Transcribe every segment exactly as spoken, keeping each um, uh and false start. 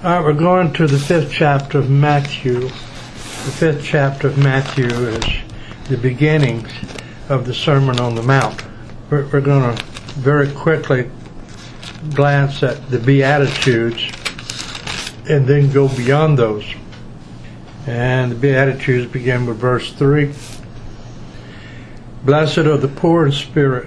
All right, we're going to the fifth chapter of Matthew. The fifth chapter of Matthew is the beginnings of the Sermon on the Mount. We're, we're going to very quickly glance at the Beatitudes and then go beyond those. And the Beatitudes begin with verse three. Blessed are the poor in spirit,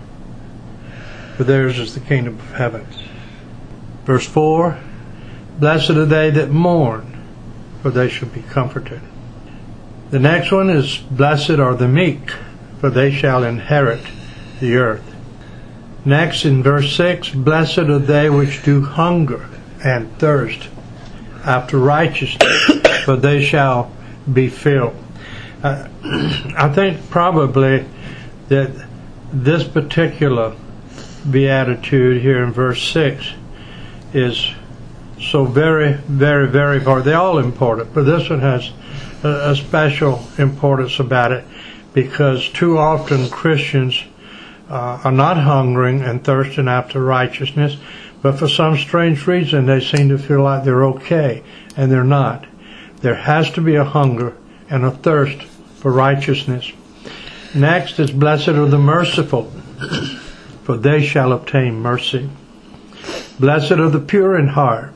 for theirs is the kingdom of heaven. Verse four. Blessed are they that mourn, for they shall be comforted. The next one is, blessed are the meek, for they shall inherit the earth. Next, in verse six, blessed are they which do hunger and thirst after righteousness, for they shall be filled. Uh, I think probably that this particular beatitude here in verse six is so very, very, very important. They're all important, but this one has a, a special importance about it because too often Christians uh, are not hungering and thirsting after righteousness, but for some strange reason they seem to feel like they're okay, and they're not. There has to be a hunger and a thirst for righteousness. Next is, blessed are the merciful, for they shall obtain mercy. Blessed are the pure in heart,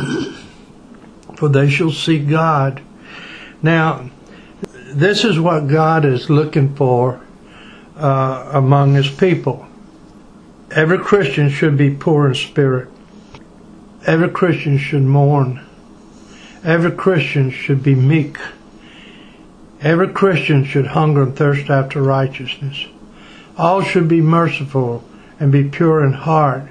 for they shall see God. Now, this is what God is looking for uh, among His people. Every Christian should be poor in spirit. Every Christian should mourn. Every Christian should be meek. Every Christian should hunger and thirst after righteousness. All should be merciful and be pure in heart.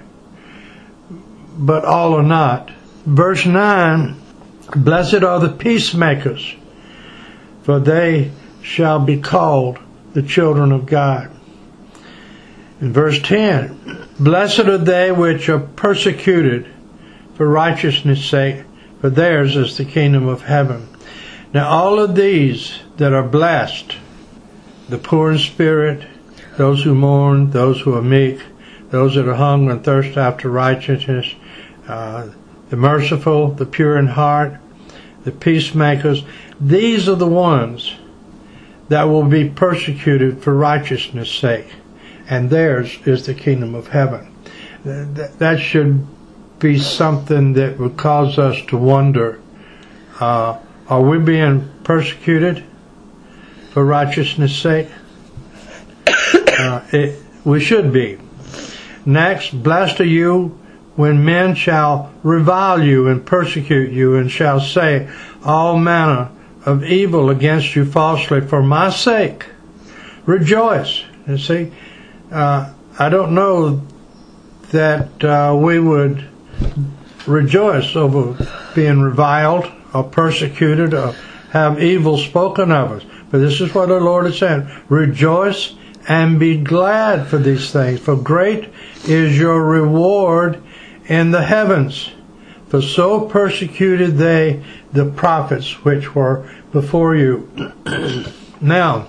But all are not. Verse nine, blessed are the peacemakers, for they shall be called the children of God. In verse ten, blessed are they which are persecuted for righteousness' sake, for theirs is the kingdom of heaven. Now all of these that are blessed, the poor in spirit, those who mourn, those who are meek, those that are hungry and thirst after righteousness, uh, the merciful, the pure in heart, the peacemakers, these are the ones that will be persecuted for righteousness' sake, and theirs is the kingdom of heaven. That should be something that would cause us to wonder, uh, are we being persecuted for righteousness' sake? Uh, it, we should be. Next, blessed are you when men shall revile you and persecute you and shall say all manner of evil against you falsely for my sake. Rejoice. You see, uh, I don't know that uh, we would rejoice over being reviled or persecuted or have evil spoken of us. But this is what the Lord is saying. Rejoice and be glad for these things, for great is your reward in the heavens. For so persecuted they the prophets which were before you. Now,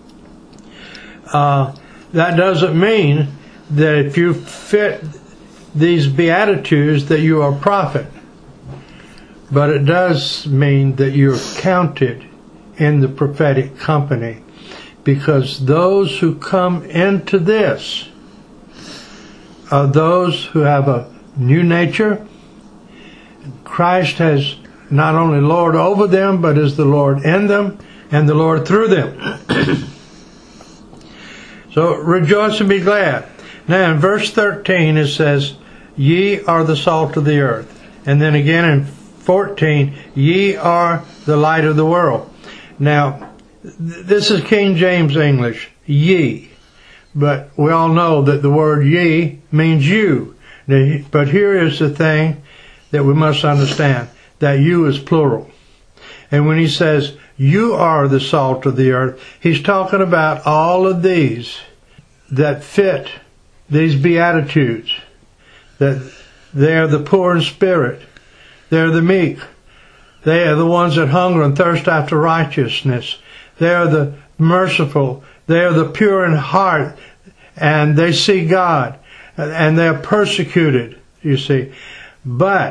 uh, that doesn't mean that if you fit these Beatitudes that you are a prophet. But it does mean that you're counted in the prophetic company. Because those who come into this are those who have a new nature. Christ has not only Lord over them, but is the Lord in them and the Lord through them. So rejoice and be glad. Now in verse thirteen it says, ye are the salt of the earth. And then again in fourteen, ye are the light of the world. Now, this is King James English, ye. But we all know that the word ye means you. But here is the thing that we must understand, that you is plural. And when he says, you are the salt of the earth, he's talking about all of these that fit these Beatitudes. That they're the poor in spirit. They're the meek. They are the ones that hunger and thirst after righteousness. They are the merciful. They are the pure in heart. And they see God. And they are persecuted, you see. But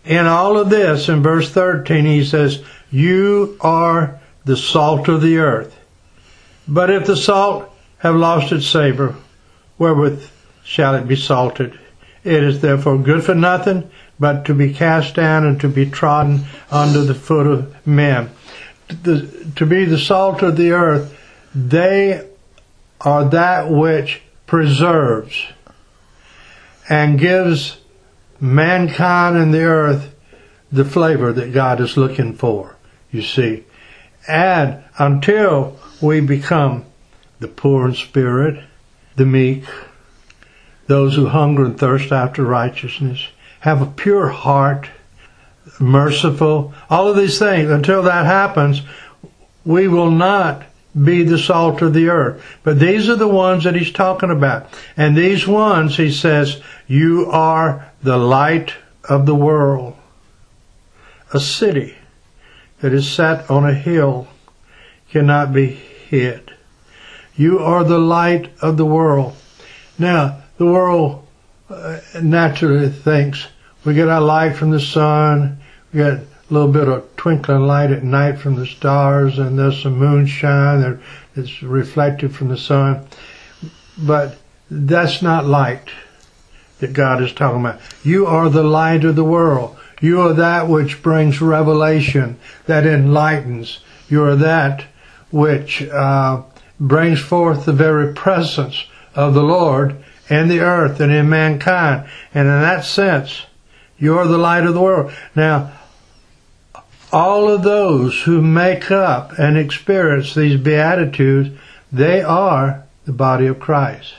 In all of this, in verse thirteen, he says, you are the salt of the earth. But if the salt have lost its savor, wherewith shall it be salted? It is therefore good for nothing, but to be cast down and to be trodden under the foot of men. The, to be the salt of the earth, they are that which preserves and gives mankind and the earth the flavor that God is looking for, you see. And until we become the poor in spirit, the meek, those who hunger and thirst after righteousness, have a pure heart, merciful, all of these things, until that happens, we will not be the salt of the earth. But these are the ones that he's talking about. And these ones, he says, you are the light of the world. A city that is set on a hill cannot be hid. You are the light of the world. Now, the world uh, naturally thinks we get our light from the sun, we get a little bit of twinkling light at night from the stars, and there's some moonshine that's reflected from the sun. But that's not light that God is talking about. You are the light of the world. You are that which brings revelation, that enlightens. You are that which uh, brings forth the very presence of the Lord in the earth and in mankind. And in that sense, you are the light of the world. Now, all of those who make up and experience these Beatitudes, they are the body of Christ.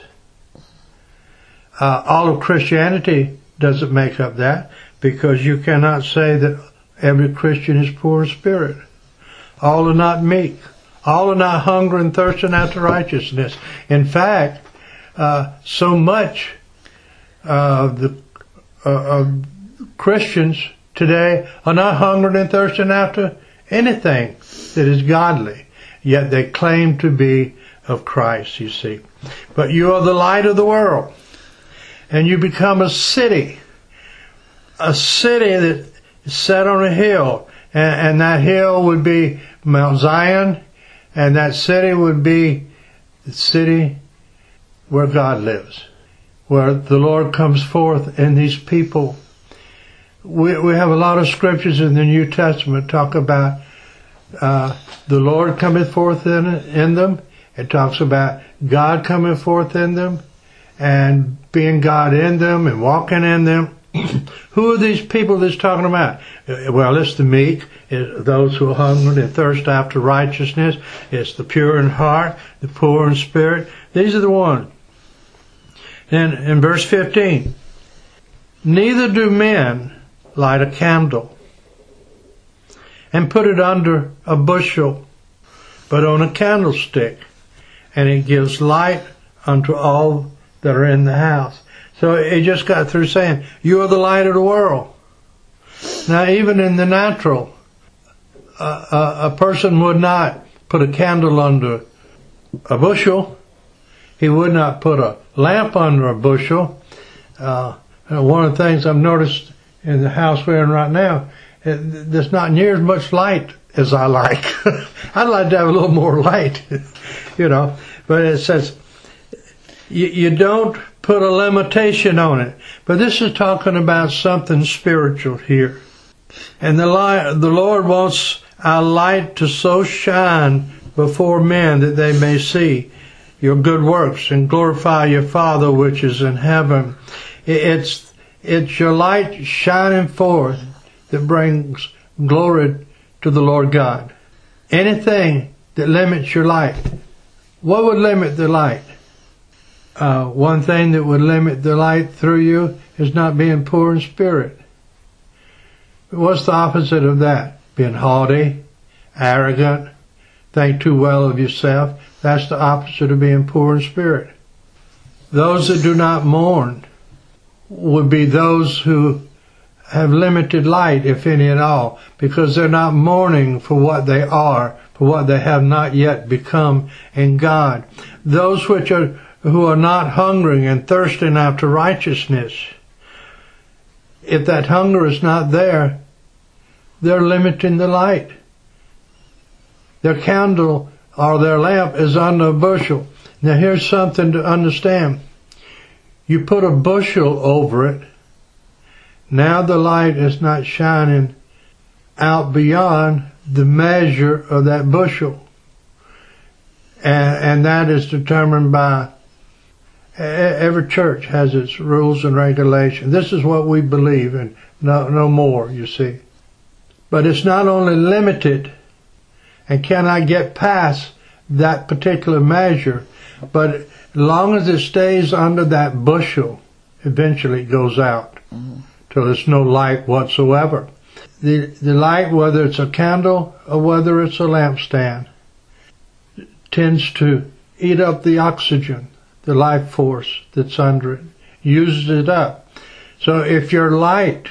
Uh, all of Christianity doesn't make up that, because you cannot say that every Christian is poor in spirit. All are not meek. All are not hungering and thirsting after righteousness. In fact, uh, so much uh, the uh, uh, Christians today are not hungering and thirsting after anything that is godly, yet they claim to be of Christ, you see. But you are the light of the world, and you become a city, a city that is set on a hill, and, and that hill would be Mount Zion, and that city would be the city where God lives, where the Lord comes forth in these people. We, we have a lot of scriptures in the New Testament talk about uh, the Lord coming forth in, in them. It talks about God coming forth in them and being God in them and walking in them. Who are these people that's talking about? Well, it's the meek, it's those who are hungry and thirst after righteousness. It's the pure in heart, the poor in spirit. These are the ones. And in verse fifteen, neither do men light a candle and put it under a bushel, but on a candlestick, and it gives light unto all that are in the house. So it just got through saying, you are the light of the world. Now, even in the natural, uh, a, a person would not put a candle under a bushel. He would not put a lamp under a bushel. Uh, one of the things I've noticed in the house we're in right now, it, there's not near as much light as I like. I'd like to have a little more light, you know. But it says, you, you don't put a limitation on it. But this is talking about something spiritual here. And the light, the Lord wants our light to so shine before men that they may see your good works and glorify your Father which is in heaven. It's, it's your light shining forth that brings glory to the Lord God. Anything that limits your light, what would limit the light? Uh, one thing that would limit the light through you is not being poor in spirit. What's the opposite of that? Being haughty, arrogant, think too well of yourself. That's the opposite of being poor in spirit. Those that do not mourn would be those who have limited light, if any at all, because they're not mourning for what they are, for what they have not yet become in God. Those which are who are not hungering and thirsting after righteousness, if that hunger is not there, they're limiting the light. Their candle or their lamp is under a bushel. Now here's something to understand. You put a bushel over it, now the light is not shining out beyond the measure of that bushel. And, and that is determined by, every church has its rules and regulations. This is what we believe in, no, no more, you see. But it's not only limited and cannot get past that particular measure, but as long as it stays under that bushel, eventually it goes out mm-hmm. till there's no light whatsoever. The, the light, whether it's a candle or whether it's a lampstand, tends to eat up the oxygen, the life force that's under it, uses it up. So if your light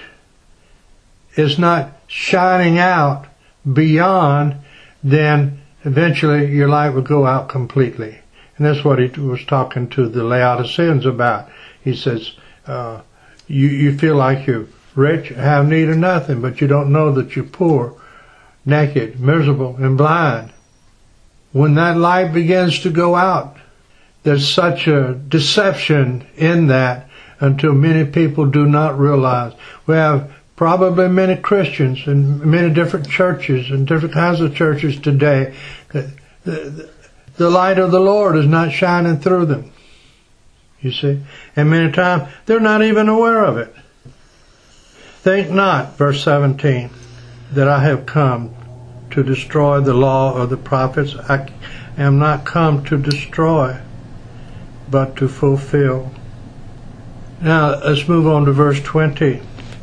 is not shining out beyond, then eventually your light will go out completely. And that's what he was talking to the Laodiceans about. He says, uh, you, you feel like you're rich, have need of nothing, but you don't know that you're poor, naked, miserable, and blind. When that light begins to go out, there's such a deception in that until many people do not realize. We have probably many Christians in many different churches and different kinds of churches today that the, the light of the Lord is not shining through them. You see? And many times they're not even aware of it. Think not, verse seventeen, that I have come to destroy the law of the prophets. I am not come to destroy, but to fulfill. Now, let's move on to verse twenty.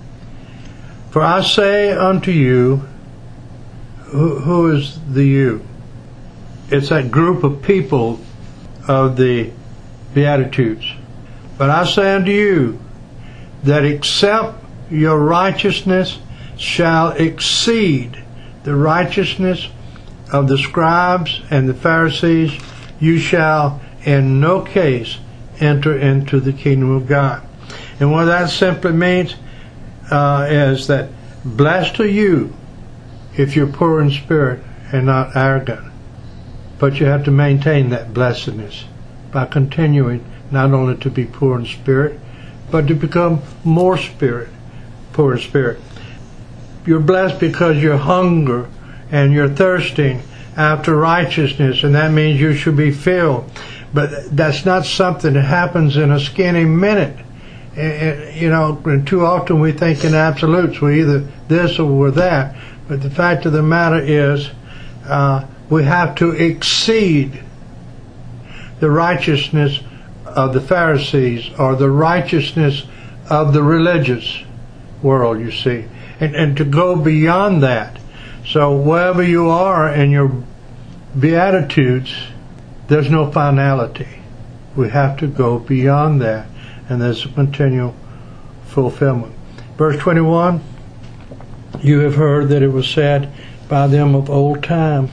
For I say unto you, who, who is the you? It's that group of people of the Beatitudes. But I say unto you, that except your righteousness shall exceed the righteousness of the scribes and the Pharisees, you shall in no case enter into the kingdom of God. And what that simply means uh, is that blessed are you if you're poor in spirit and not arrogant. But you have to maintain that blessedness by continuing not only to be poor in spirit, but to become more spirit, poor in spirit. You're blessed because you're hunger and you're thirsting after righteousness, and that means you should be filled. But that's not something that happens in a skinny minute. And, you know, and too often we think in absolutes. We're either this or we're that. But the fact of the matter is, uh, we have to exceed the righteousness of the Pharisees or the righteousness of the religious world, you see. And, and to go beyond that. So wherever you are in your Beatitudes, there's no finality. We have to go beyond that. And there's a continual fulfillment. Verse twenty-one, you have heard that it was said by them of old time,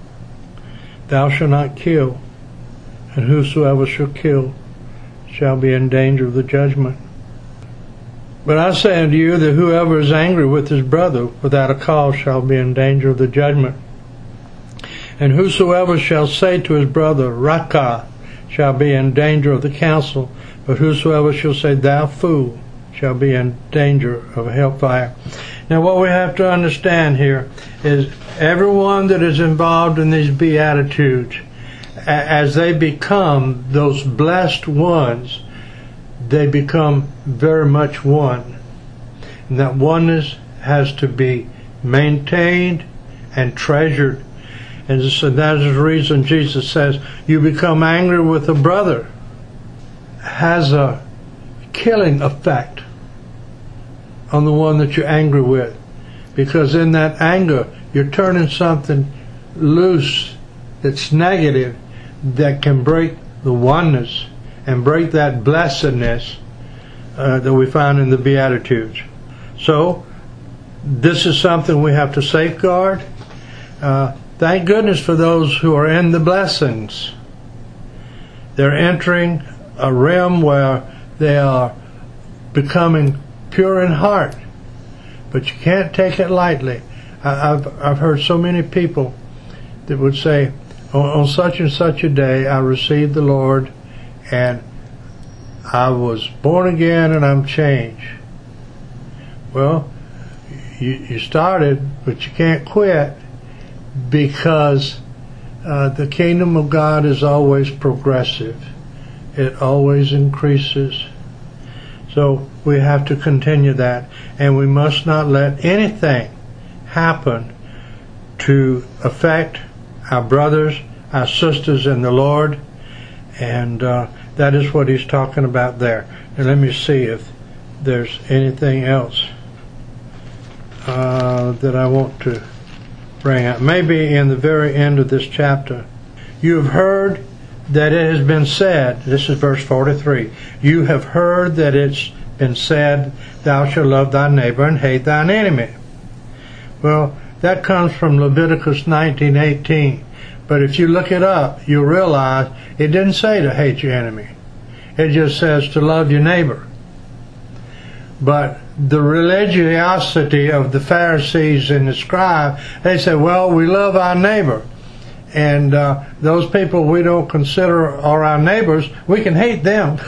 thou shalt not kill, and whosoever shall kill shall be in danger of the judgment. But I say unto you that whoever is angry with his brother without a cause shall be in danger of the judgment. And whosoever shall say to his brother, Raca, shall be in danger of the council. But whosoever shall say, thou fool, shall be in danger of hellfire. Now what we have to understand here is everyone that is involved in these Beatitudes, as they become those blessed ones, they become very much one. And that oneness has to be maintained and treasured. And so that is the reason Jesus says, you become angry with a brother, has a killing effect on the one that you're angry with. Because in that anger, you're turning something loose that's negative that can break the oneness and break that blessedness uh, that we find in the Beatitudes. So, this is something we have to safeguard. Uh, thank goodness for those who are in the blessings. They're entering a realm where they are becoming pure in heart, but you can't take it lightly. I, I've I've heard so many people that would say, on, on such and such a day, I received the Lord, and I was born again, and I'm changed. Well, you, you started, but you can't quit, because uh, the kingdom of God is always progressive. It always increases. So we have to continue that, and we must not let anything happen to affect our brothers, our sisters in the Lord, and uh, that is what he's talking about there. And let me see if there's anything else uh, that I want to bring out. Maybe in the very end of this chapter. You have heard that it has been said, this is verse forty-three, you have heard that it's been said, thou shalt love thy neighbor and hate thine enemy. Well, that comes from Leviticus nineteen eighteen. But if you look it up, you'll realize it didn't say to hate your enemy. It just says to love your neighbor. But the religiosity of the Pharisees and the scribes, they said, well, we love our neighbor. And uh, those people we don't consider are our neighbors, we can hate them.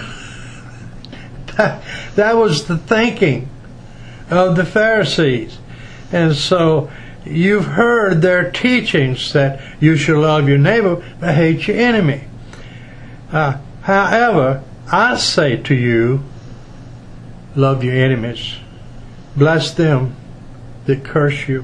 that, that was the thinking of the Pharisees. And so you've heard their teachings that you should love your neighbor but hate your enemy. Uh, however, I say to you, love your enemies. Bless them that curse you.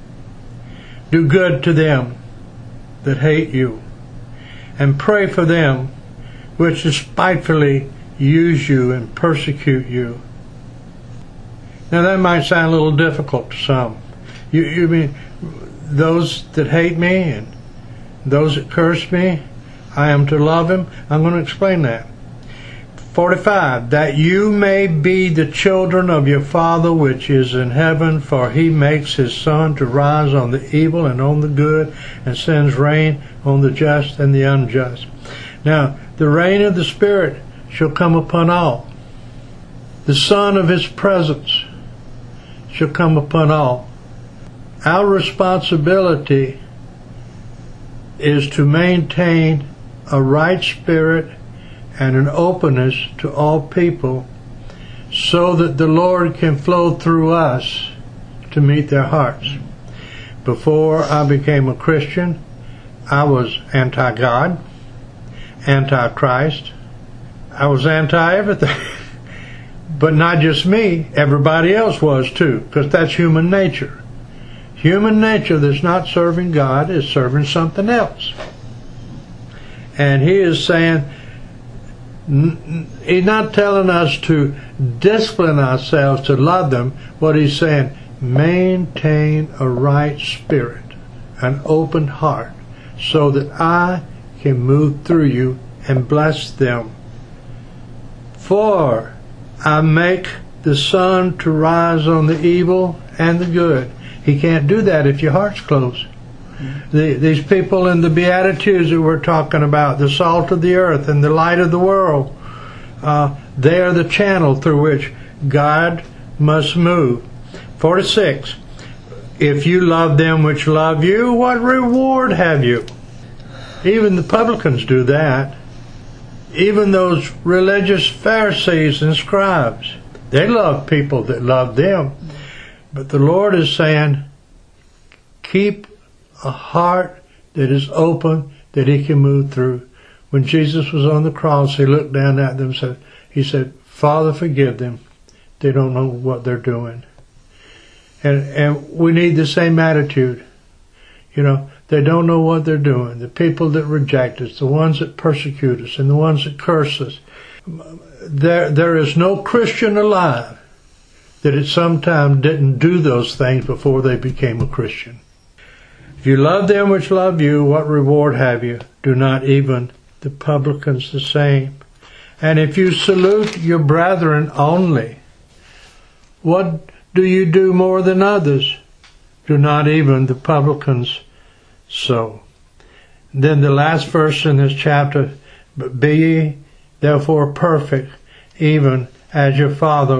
Do good to them that hate you. And pray for them which despitefully use you and persecute you. Now that might sound a little difficult to some. You, you mean those that hate me and those that curse me, I am to love them? I'm going to explain that. forty-five, that you may be the children of your Father which is in heaven, for he makes his sun to rise on the evil and on the good, and sends rain on the just and the unjust. Now, the rain of the Spirit shall come upon all. The sun of his presence shall come upon all. Our responsibility is to maintain a right spirit and an openness to all people, so that the Lord can flow through us to meet their hearts. Before I became a Christian, I was anti-God, anti-Christ. I was anti-everything. But not just me, everybody else was too, because that's human nature. Human nature that's not serving God is serving something else. And he is saying, he's not telling us to discipline ourselves to love them. What he's saying, maintain a right spirit, an open heart, so that I can move through you and bless them. For I make the sun to rise on the evil and the good. He can't do that if your heart's closed. The, these people in the Beatitudes that we're talking about, the salt of the earth and the light of the world, uh, they are the channel through which God must move. forty-six, if you love them which love you, what reward have you? Even the publicans do that. Even those religious Pharisees and scribes, they love people that love them. But the Lord is saying, keep a heart that is open, that he can move through. When Jesus was on the cross, he looked down at them and said, he said, Father, forgive them. They don't know what they're doing. And and we need the same attitude. You know, they don't know what they're doing. The people that reject us, the ones that persecute us, and the ones that curse us. There, there is no Christian alive that at some time didn't do those things before they became a Christian. If you love them which love you, what reward have you? Do not even the publicans the same? And if you salute your brethren only, what do you do more than others? Do not even the publicans so? Then the last verse in this chapter, be ye therefore perfect, even as your Father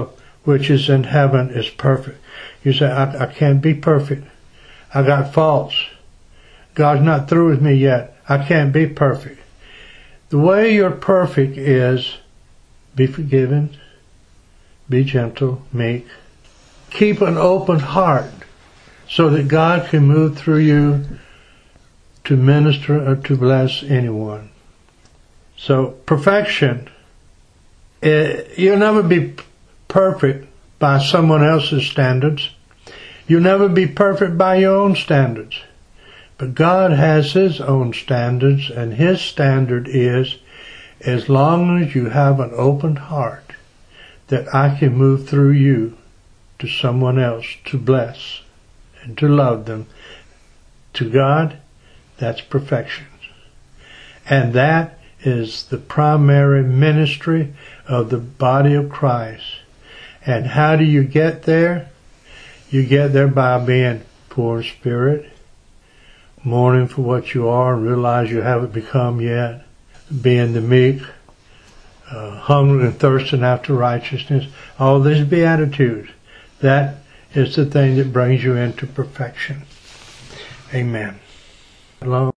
which is in heaven is perfect. You say, I, I can't be perfect. I got faults. God's not through with me yet. I can't be perfect. The way you're perfect is be forgiven, be gentle, meek. Keep an open heart so that God can move through you to minister or to bless anyone. So perfection, it, you'll never be perfect by someone else's standards. You'll never be perfect by your own standards. But God has His own standards, and His standard is, as long as you have an open heart, that I can move through you to someone else to bless and to love them. To God, that's perfection. And that is the primary ministry of the body of Christ. And how do you get there? You get there by being poor in spirit, mourning for what you are and realize you haven't become yet, being the meek, uh, hungry and thirsting after righteousness, all these beatitudes. That is the thing that brings you into perfection. Amen. Hello.